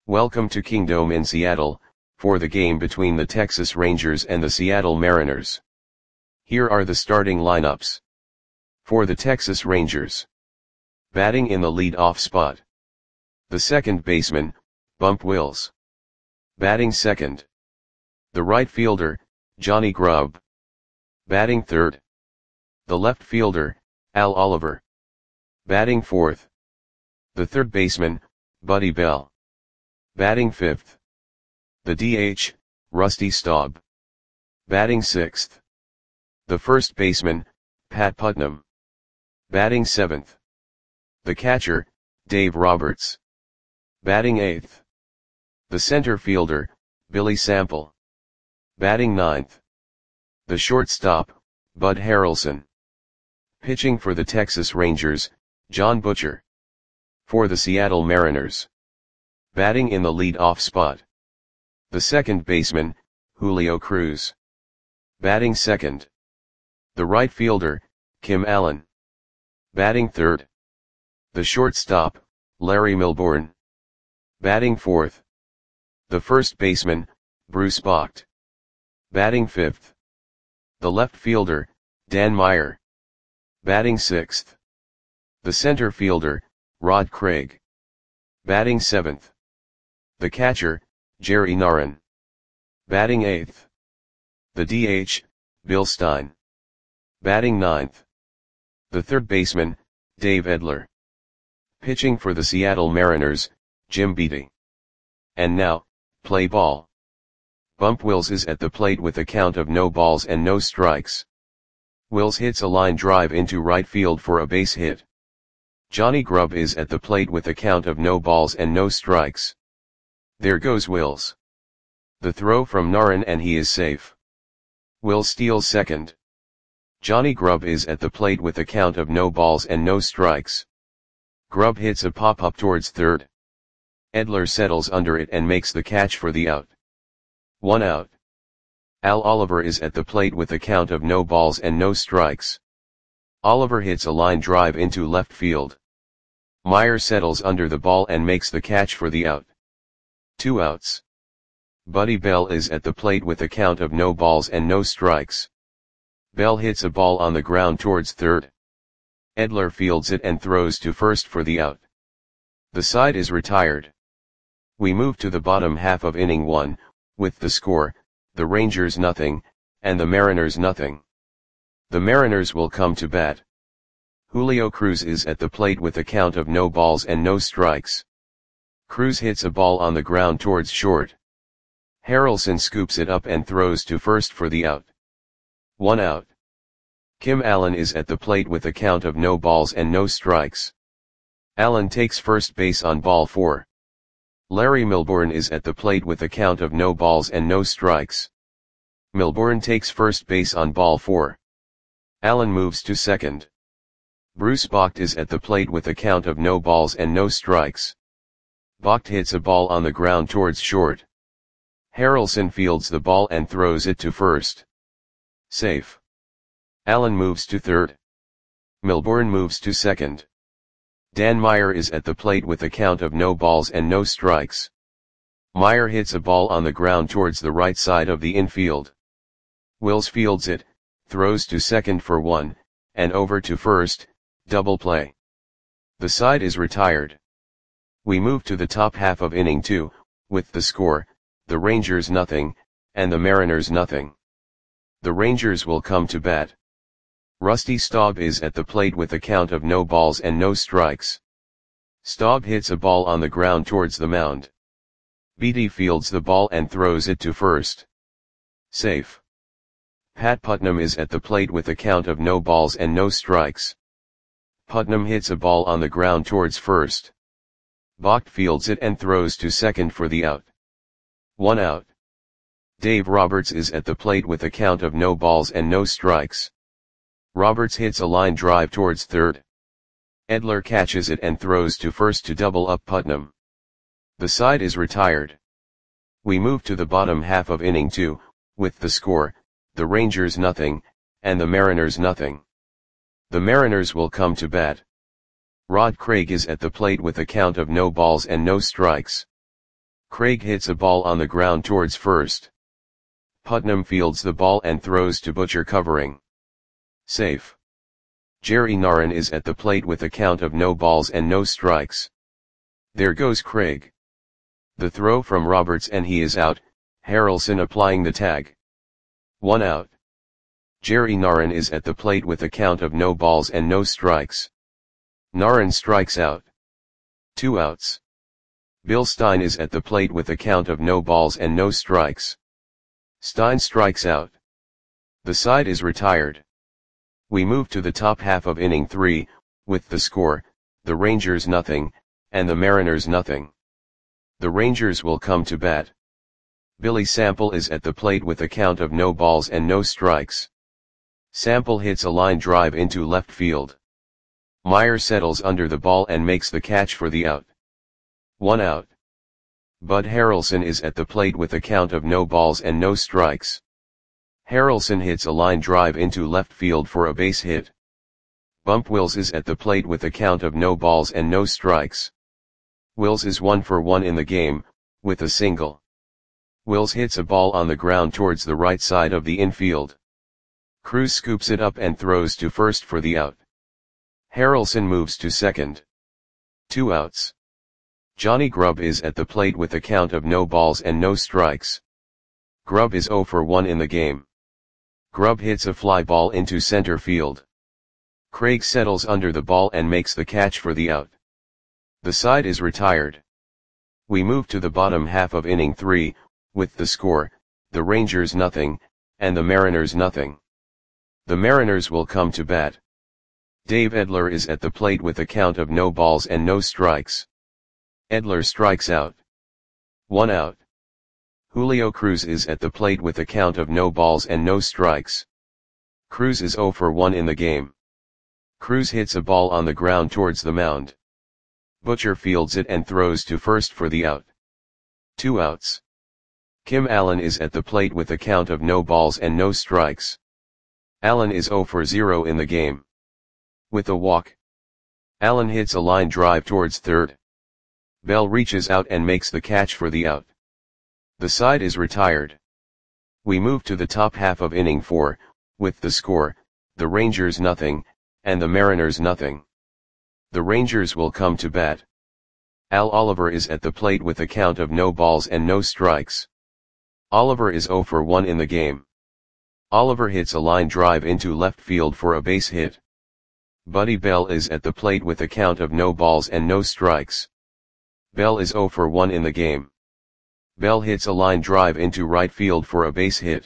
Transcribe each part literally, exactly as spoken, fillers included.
Welcome to Kingdome in Seattle, for the game between the Texas Rangers and the Seattle Mariners. Here are the starting lineups. For the Texas Rangers. Batting in the lead-off spot. The second baseman, Bump Wills. Batting second. The right fielder, Johnny Grubb. Batting third. The left fielder, Al Oliver. Batting fourth. The third baseman, Buddy Bell. Batting fifth. The D H, Rusty Staub. Batting sixth. The first baseman, Pat Putnam. Batting seventh. The catcher, Dave Roberts. Batting eighth. The center fielder, Billy Sample. Batting ninth. The shortstop, Bud Harrelson. Pitching for the Texas Rangers, John Butcher. For the Seattle Mariners. Batting in the lead-off spot. The second baseman, Julio Cruz. Batting second. The right fielder, Kim Allen. Batting third. The shortstop, Larry Milbourne. Batting fourth. The first baseman, Bruce Bocht. Batting fifth. The left fielder, Dan Meyer. Batting sixth. The center fielder, Rod Craig. Batting seventh. The catcher, Jerry Narron. Batting eighth. The D H, Bill Stein. Batting ninth. The third baseman, Dave Edler. Pitching for the Seattle Mariners, Jim Beattie. And now, play ball. Bump Wills is at the plate with a count of no balls and no strikes. Wills hits a line drive into right field for a base hit. Johnny Grubb is at the plate with a count of no balls and no strikes. There goes Wills. The throw from Narron and he is safe. Wills steals second. Johnny Grubb is at the plate with a count of no balls and no strikes. Grubb hits a pop-up towards third. Edler settles under it and makes the catch for the out. One out. Al Oliver is at the plate with a count of no balls and no strikes. Oliver hits a line drive into left field. Meyer settles under the ball and makes the catch for the out. Two outs. Buddy Bell is at the plate with a count of no balls and no strikes. Bell hits a ball on the ground towards third. Edler fields it and throws to first for the out. The side is retired. We move to the bottom half of inning one, with the score, the Rangers nothing, and the Mariners nothing. The Mariners will come to bat. Julio Cruz is at the plate with a count of no balls and no strikes. Cruz hits a ball on the ground towards short. Harrelson scoops it up and throws to first for the out. One out. Kim Allen is at the plate with a count of no balls and no strikes. Allen takes first base on ball four. Larry Milbourne is at the plate with a count of no balls and no strikes. Milbourne takes first base on ball four. Allen moves to second. Bruce Bocht is at the plate with a count of no balls and no strikes. Bocht hits a ball on the ground towards short. Harrelson fields the ball and throws it to first. Safe. Allen moves to third. Milbourne moves to second. Dan Meyer is at the plate with a count of no balls and no strikes. Meyer hits a ball on the ground towards the right side of the infield. Wills fields it, throws to second for one, and over to first, double play. The side is retired. We move to the top half of inning two, with the score, the Rangers nothing, and the Mariners nothing. The Rangers will come to bat. Rusty Staub is at the plate with a count of no balls and no strikes. Staub hits a ball on the ground towards the mound. Beattie fields the ball and throws it to first. Safe. Pat Putnam is at the plate with a count of no balls and no strikes. Putnam hits a ball on the ground towards first. Bocht fields it and throws to second for the out. One out. Dave Roberts is at the plate with a count of no balls and no strikes. Roberts hits a line drive towards third. Edler catches it and throws to first to double up Putnam. The side is retired. We move to the bottom half of inning two, with the score, the Rangers nothing, and the Mariners nothing. The Mariners will come to bat. Rod Craig is at the plate with a count of no balls and no strikes. Craig hits a ball on the ground towards first. Putnam fields the ball and throws to Butcher covering. Safe. Jerry Narron is at the plate with a count of no balls and no strikes. There goes Craig. The throw from Roberts and he is out, Harrelson applying the tag. One out. Jerry Narron is at the plate with a count of no balls and no strikes. Narron strikes out. Two outs. Bill Stein is at the plate with a count of no balls and no strikes. Stein strikes out. The side is retired. We move to the top half of inning three, with the score, the Rangers nothing, and the Mariners nothing. The Rangers will come to bat. Billy Sample is at the plate with a count of no balls and no strikes. Sample hits a line drive into left field. Meyer settles under the ball and makes the catch for the out. One out. Bud Harrelson is at the plate with a count of no balls and no strikes. Harrelson hits a line drive into left field for a base hit. Bump Wills is at the plate with a count of no balls and no strikes. Wills is one for one in the game, with a single. Wills hits a ball on the ground towards the right side of the infield. Cruz scoops it up and throws to first for the out. Harrelson moves to second. Two outs. Johnny Grubb is at the plate with a count of no balls and no strikes. Grubb is zero for one in the game. Grubb hits a fly ball into center field. Craig settles under the ball and makes the catch for the out. The side is retired. We move to the bottom half of inning three, with the score, the Rangers nothing, and the Mariners nothing. The Mariners will come to bat. Dave Edler is at the plate with a count of no balls and no strikes. Edler strikes out. One out. Julio Cruz is at the plate with a count of no balls and no strikes. Cruz is zero for one in the game. Cruz hits a ball on the ground towards the mound. Butcher fields it and throws to first for the out. Two outs. Kim Allen is at the plate with a count of no balls and no strikes. Allen is zero for zero in the game. With a walk. Allen hits a line drive towards third. Bell reaches out and makes the catch for the out. The side is retired. We move to the top half of inning four, with the score, the Rangers nothing, and the Mariners nothing. The Rangers will come to bat. Al Oliver is at the plate with a count of no balls and no strikes. Oliver is zero for one in the game. Oliver hits a line drive into left field for a base hit. Buddy Bell is at the plate with a count of no balls and no strikes. Bell is zero for one in the game. Bell hits a line drive into right field for a base hit.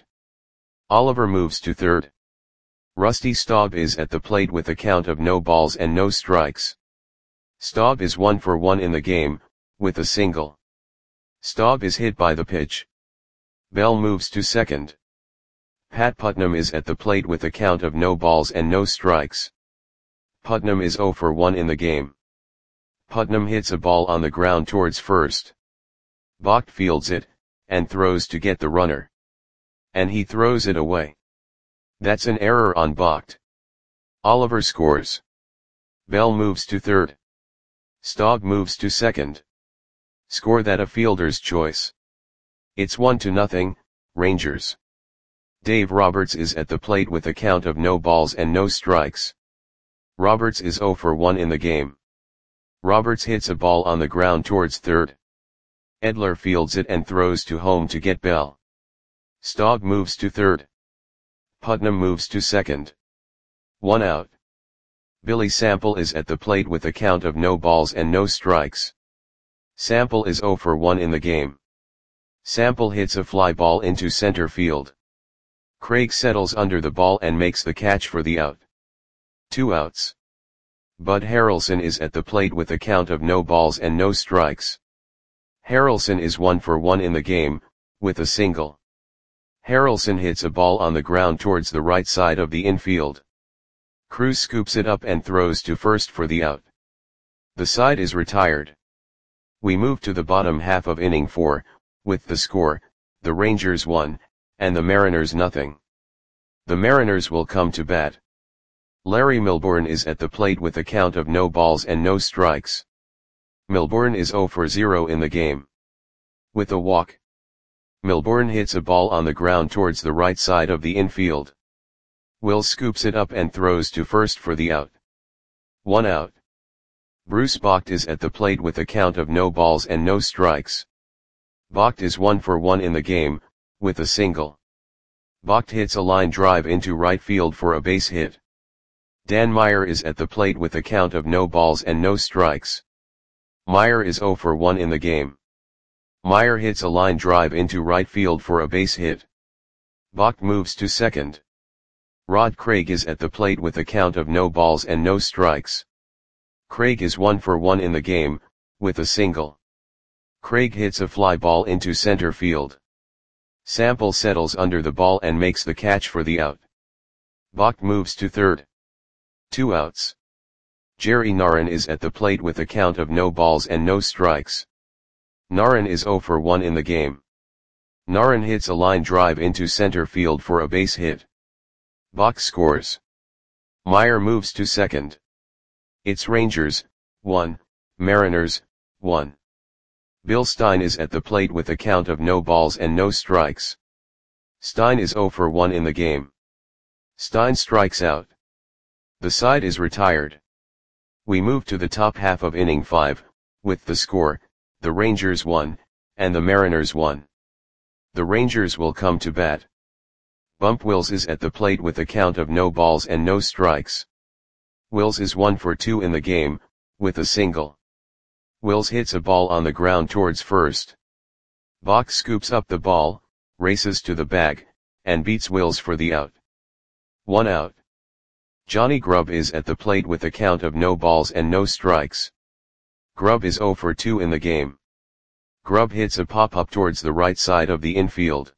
Oliver moves to third. Rusty Staub is at the plate with a count of no balls and no strikes. Staub is one for one in the game, with a single. Staub is hit by the pitch. Bell moves to second. Pat Putnam is at the plate with a count of no balls and no strikes. Putnam is zero for one in the game. Putnam hits a ball on the ground towards first. Vogt fields it, and throws to get the runner. And he throws it away. That's an error on Vogt. Oliver scores. Bell moves to third. Staub moves to second. Score that a fielder's choice. It's one to nothing, Rangers. Dave Roberts is at the plate with a count of no balls and no strikes. Roberts is zero for one in the game. Roberts hits a ball on the ground towards third. Edler fields it and throws to home to get Bell. Staub moves to third. Putnam moves to second. One out. Billy Sample is at the plate with a count of no balls and no strikes. Sample is zero for one in the game. Sample hits a fly ball into center field. Craig settles under the ball and makes the catch for the out. Two outs. Bud Harrelson is at the plate with a count of no balls and no strikes. Harrelson is one for one in the game, with a single. Harrelson hits a ball on the ground towards the right side of the infield. Cruz scoops it up and throws to first for the out. The side is retired. We move to the bottom half of inning four, with the score, the Rangers one, and the Mariners nothing. The Mariners will come to bat. Larry Milbourne is at the plate with a count of no balls and no strikes. Milbourne is zero for zero in the game. With a walk, Milbourne hits a ball on the ground towards the right side of the infield. Wills scoops it up and throws to first for the out. One out. Bruce Bocht is at the plate with a count of no balls and no strikes. Bocht is one for one in the game, with a single. Bocht hits a line drive into right field for a base hit. Dan Meyer is at the plate with a count of no balls and no strikes. Meyer is zero for one in the game. Meyer hits a line drive into right field for a base hit. Bocht moves to second. Rod Craig is at the plate with a count of no balls and no strikes. Craig is one for one in the game, with a single. Craig hits a fly ball into center field. Sample settles under the ball and makes the catch for the out. Bocht moves to third. Two outs. Jerry Narron is at the plate with a count of no balls and no strikes. Narron is zero for one in the game. Narron hits a line drive into center field for a base hit. Bocht scores. Meyer moves to second. It's Rangers, one, Mariners, one. Bill Stein is at the plate with a count of no balls and no strikes. Stein is zero for one in the game. Stein strikes out. The side is retired. We move to the top half of inning five, with the score, the Rangers one, and the Mariners one. The Rangers will come to bat. Bump Wills is at the plate with a count of no balls and no strikes. Wills is one for two in the game, with a single. Wills hits a ball on the ground towards first. Bocht scoops up the ball, races to the bag, and beats Wills for the out. One out. Johnny Grubb is at the plate with a count of no balls and no strikes. Grubb is zero for two in the game. Grubb hits a pop-up towards the right side of the infield.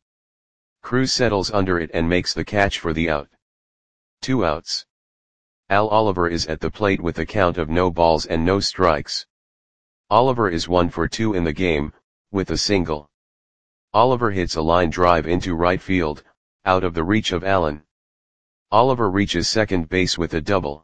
Cruz settles under it and makes the catch for the out. Two outs. Al Oliver is at the plate with a count of no balls and no strikes. Oliver is one for two in the game, with a single. Oliver hits a line drive into right field, out of the reach of Allen. Oliver reaches second base with a double.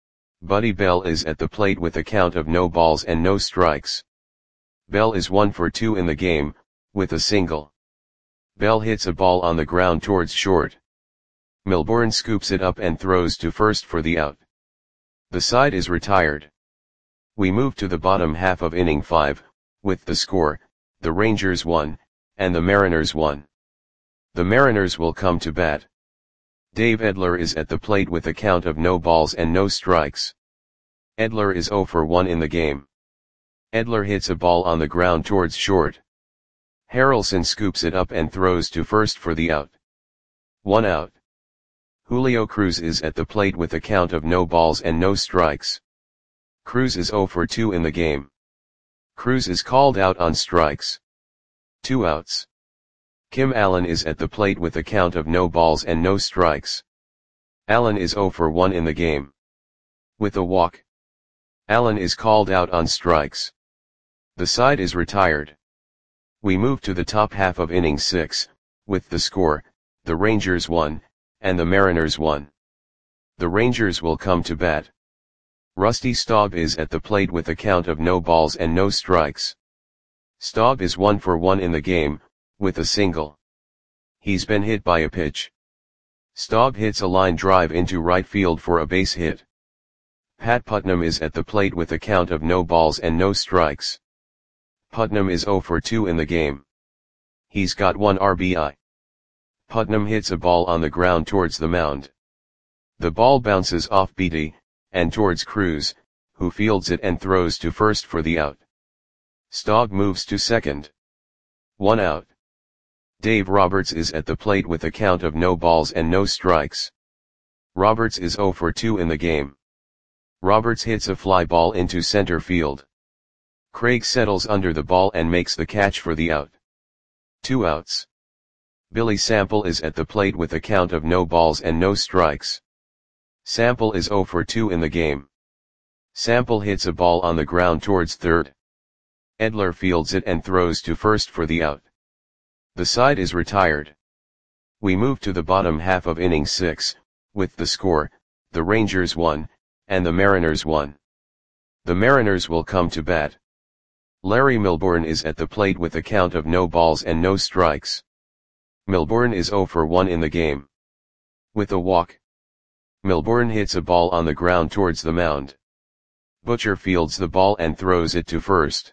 Buddy Bell is at the plate with a count of no balls and no strikes. Bell is one for two in the game, with a single. Bell hits a ball on the ground towards short. Milbourne scoops it up and throws to first for the out. The side is retired. We move to the bottom half of inning five, with the score, the Rangers one, and the Mariners one. The Mariners will come to bat. Dave Edler is at the plate with a count of no balls and no strikes. Edler is zero for one in the game. Edler hits a ball on the ground towards short. Harrelson scoops it up and throws to first for the out. One out. Julio Cruz is at the plate with a count of no balls and no strikes. Cruz is zero for two in the game. Cruz is called out on strikes. Two outs. Kim Allen is at the plate with a count of no balls and no strikes. Allen is zero for one in the game. With a walk, Allen is called out on strikes. The side is retired. We move to the top half of inning six, with the score, the Rangers one, and the Mariners one. The Rangers will come to bat. Rusty Staub is at the plate with a count of no balls and no strikes. Staub is one for one in the game, with a single. He's been hit by a pitch. Staub hits a line drive into right field for a base hit. Pat Putnam is at the plate with a count of no balls and no strikes. Putnam is zero for two in the game. He's got one R B I. Putnam hits a ball on the ground towards the mound. The ball bounces off Beatty, and towards Cruz, who fields it and throws to first for the out. Staub moves to second. One out. Dave Roberts is at the plate with a count of no balls and no strikes. Roberts is zero for two in the game. Roberts hits a fly ball into center field. Craig settles under the ball and makes the catch for the out. Two outs. Billy Sample is at the plate with a count of no balls and no strikes. Sample is zero for two in the game. Sample hits a ball on the ground towards third. Edler fields it and throws to first for the out. The side is retired. We move to the bottom half of inning six, with the score, the Rangers one, and the Mariners one. The Mariners will come to bat. Larry Milbourne is at the plate with a count of no balls and no strikes. Milbourne is zero for one in the game. With a walk, Milbourne hits a ball on the ground towards the mound. Butcher fields the ball and throws it to first.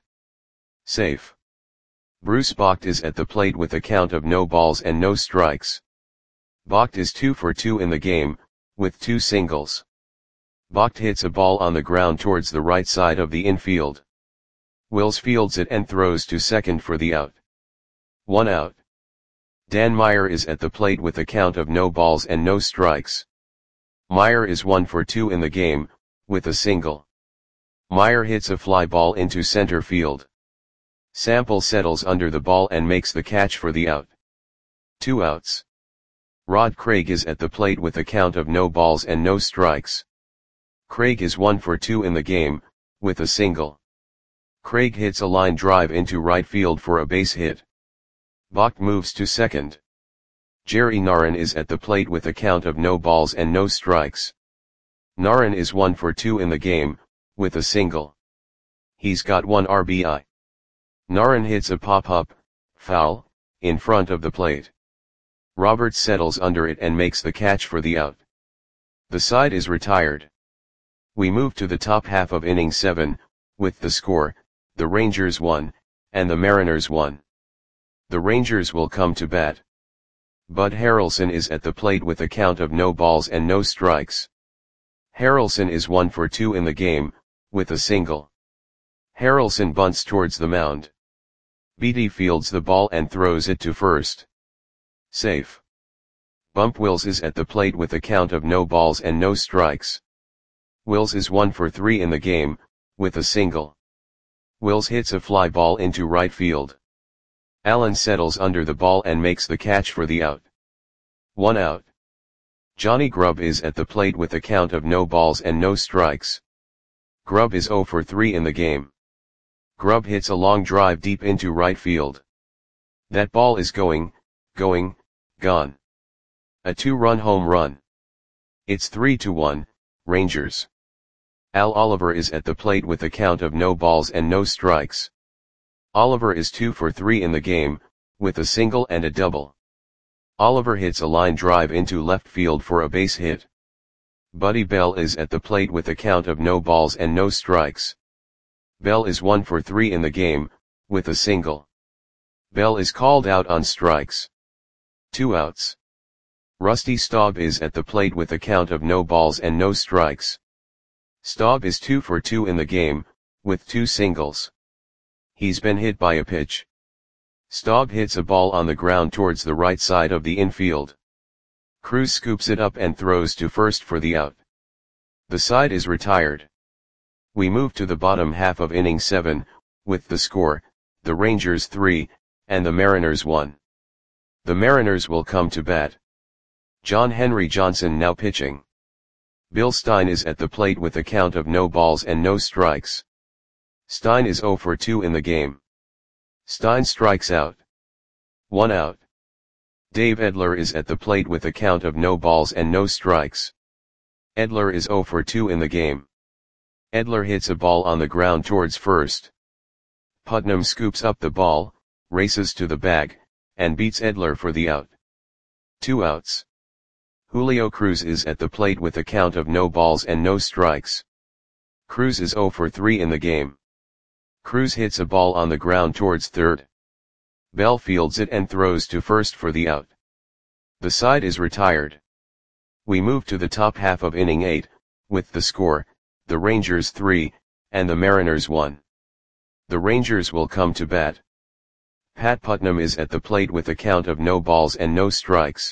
Safe. Bruce Bocht is at the plate with a count of no balls and no strikes. Bocht is two for two in the game, with two singles. Bocht hits a ball on the ground towards the right side of the infield. Wills fields it and throws to second for the out. One out. Dan Meyer is at the plate with a count of no balls and no strikes. Meyer is one for two in the game, with a single. Meyer hits a fly ball into center field. Sample settles under the ball and makes the catch for the out. Two outs. Rod Craig is at the plate with a count of no balls and no strikes. Craig is one for two in the game, with a single. Craig hits a line drive into right field for a base hit. Bocht moves to second. Jerry Narron is at the plate with a count of no balls and no strikes. Narron is one for two in the game, with a single. He's got one R B I. Narron hits a pop-up, foul, in front of the plate. Roberts settles under it and makes the catch for the out. The side is retired. We move to the top half of inning seven, with the score, the Rangers won, and the Mariners won. The Rangers will come to bat. Bud Harrelson is at the plate with a count of no balls and no strikes. Harrelson is one for two in the game, with a single. Harrelson bunts towards the mound. Beatty fields the ball and throws it to first. Safe. Bump Wills is at the plate with a count of no balls and no strikes. Wills is one for three in the game, with a single. Wills hits a fly ball into right field. Allen settles under the ball and makes the catch for the out. One out. Johnny Grubb is at the plate with a count of no balls and no strikes. Grubb is zero for three in the game. Grubb hits a long drive deep into right field. That ball is going, going, gone. A two-run home run. It's three to one, Rangers. Al Oliver is at the plate with a count of no balls and no strikes. Oliver is two for three in the game, with a single and a double. Oliver hits a line drive into left field for a base hit. Buddy Bell is at the plate with a count of no balls and no strikes. Bell is one for three in the game, with a single. Bell is called out on strikes. Two outs. Rusty Staub is at the plate with a count of no balls and no strikes. Staub is two for two in the game, with two singles. He's been hit by a pitch. Staub hits a ball on the ground towards the right side of the infield. Cruz scoops it up and throws to first for the out. The side is retired. We move to the bottom half of inning seven, with the score, the Rangers three, and the Mariners one. The Mariners will come to bat. John Henry Johnson now pitching. Bill Stein is at the plate with a count of no balls and no strikes. Stein is zero for two in the game. Stein strikes out. One out. Dave Edler is at the plate with a count of no balls and no strikes. Edler is zero for two in the game. Edler hits a ball on the ground towards first. Putnam scoops up the ball, races to the bag, and beats Edler for the out. Two outs. Julio Cruz is at the plate with a count of no balls and no strikes. Cruz is zero for three in the game. Cruz hits a ball on the ground towards third. Bell fields it and throws to first for the out. The side is retired. We move to the top half of inning eight, with the score, the Rangers three, and the Mariners one. The Rangers will come to bat. Pat Putnam is at the plate with a count of no balls and no strikes.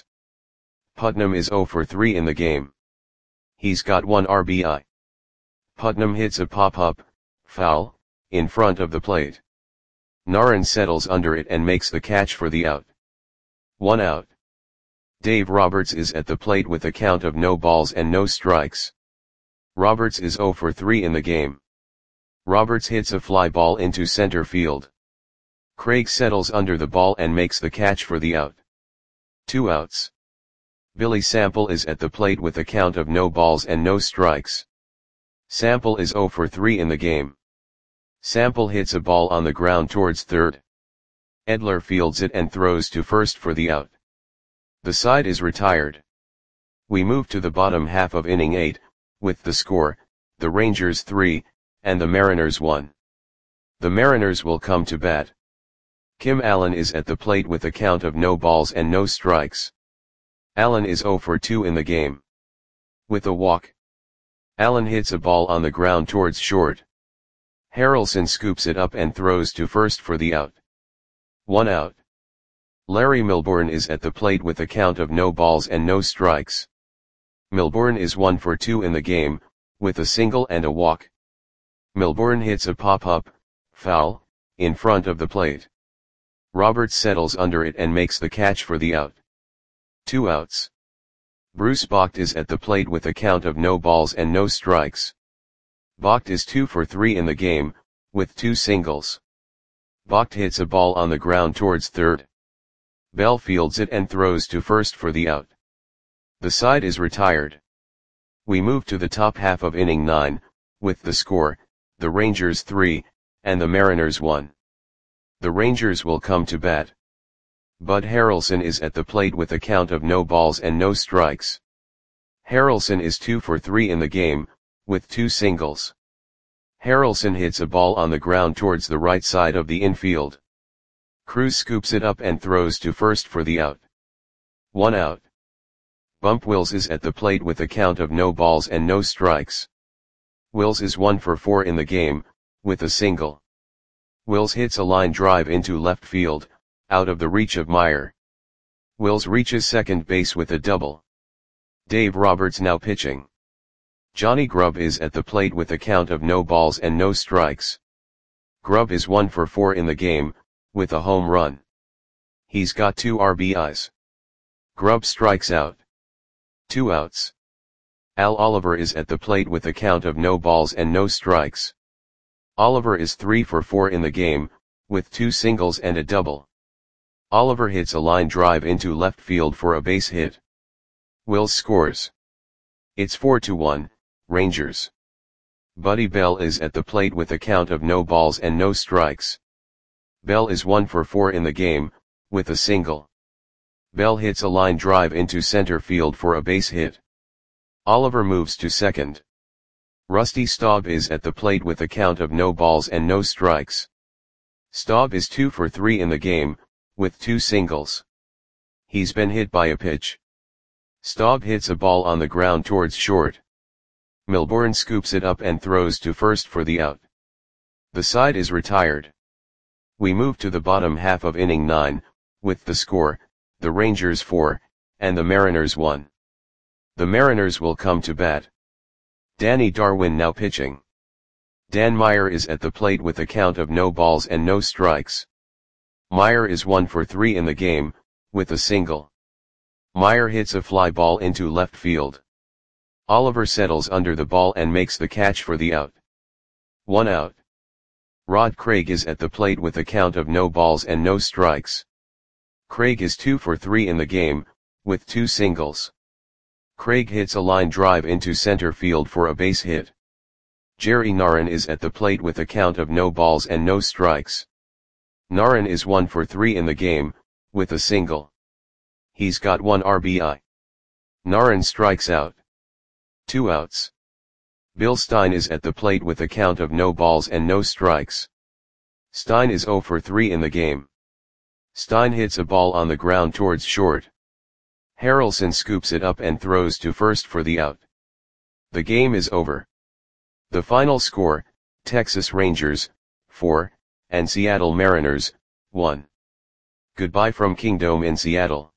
Putnam is zero for three in the game. He's got one R B I. Putnam hits a pop-up, foul, in front of the plate. Narron settles under it and makes the catch for the out. One out. Dave Roberts is at the plate with a count of no balls and no strikes. Roberts is zero for three in the game. Roberts hits a fly ball into center field. Craig settles under the ball and makes the catch for the out. Two outs. Billy Sample is at the plate with a count of no balls and no strikes. Sample is zero for three in the game. Sample hits a ball on the ground towards third. Edler fields it and throws to first for the out. The side is retired. We move to the bottom half of inning eight, with the score, the Rangers three, and the Mariners one. The Mariners will come to bat. Kim Allen is at the plate with a count of no balls and no strikes. Allen is oh for two in the game. With a walk. Allen hits a ball on the ground towards short. Harrelson scoops it up and throws to first for the out. One out. Larry Milbourne is at the plate with a count of no balls and no strikes. Milbourne is one for two in the game, with a single and a walk. Milbourne hits a pop-up, foul, in front of the plate. Roberts settles under it and makes the catch for the out. Two outs. Bruce Bocht is at the plate with a count of no balls and no strikes. Bocht is two for three in the game, with two singles. Bocht hits a ball on the ground towards third. Bell fields it and throws to first for the out. The side is retired. We move to the top half of inning nine, with the score, the Rangers three, and the Mariners one. The Rangers will come to bat. Bud Harrelson is at the plate with a count of no balls and no strikes. Harrelson is two for three in the game, with two singles. Harrelson hits a ball on the ground towards the right side of the infield. Cruz scoops it up and throws to first for the out. One out. Bump Wills is at the plate with a count of no balls and no strikes. Wills is one for four in the game, with a single. Wills hits a line drive into left field, out of the reach of Meyer. Wills reaches second base with a double. Dave Roberts now pitching. Johnny Grubb is at the plate with a count of no balls and no strikes. Grubb is one for four in the game, with a home run. He's got two R B Is. Grubb strikes out. Two outs. Al Oliver is at the plate with a count of no balls and no strikes. Oliver is three for four in the game, with two singles and a double. Oliver hits a line drive into left field for a base hit. Wills scores. It's four to one, Rangers. Buddy Bell is at the plate with a count of no balls and no strikes. Bell is one for four in the game, with a single. Bell hits a line drive into center field for a base hit. Oliver moves to second. Rusty Staub is at the plate with a count of no balls and no strikes. Staub is two for three in the game, with two singles. He's been hit by a pitch. Staub hits a ball on the ground towards short. Milbourne scoops it up and throws to first for the out. The side is retired. We move to the bottom half of inning nine, with the score, the Rangers four, and the Mariners one. The Mariners will come to bat. Danny Darwin now pitching. Dan Meyer is at the plate with a count of no balls and no strikes. Meyer is one for three in the game, with a single. Meyer hits a fly ball into left field. Oliver settles under the ball and makes the catch for the out. One out. Rod Craig is at the plate with a count of no balls and no strikes. Craig is two for three in the game, with two singles. Craig hits a line drive into center field for a base hit. Jerry Narron is at the plate with a count of no balls and no strikes. Narron is one for three in the game, with a single. He's got one R B I. Narron strikes out. Two outs. Bill Stein is at the plate with a count of no balls and no strikes. Stein is oh for three in the game. Stein hits a ball on the ground towards short. Harrelson scoops it up and throws to first for the out. The game is over. The final score, Texas Rangers, four, and Seattle Mariners, one. Goodbye from Kingdome in Seattle.